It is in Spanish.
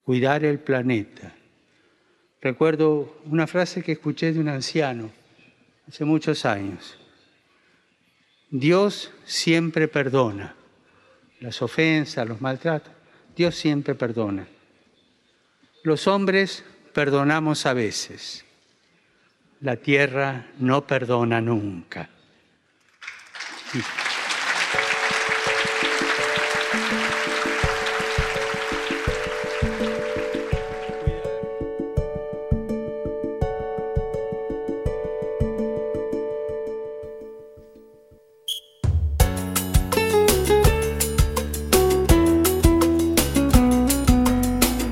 cuidar el planeta. Recuerdo una frase que escuché de un anciano hace muchos años. Dios siempre perdona las ofensas, los maltratos. Dios siempre perdona. Los hombres perdonamos a veces. La tierra no perdona nunca.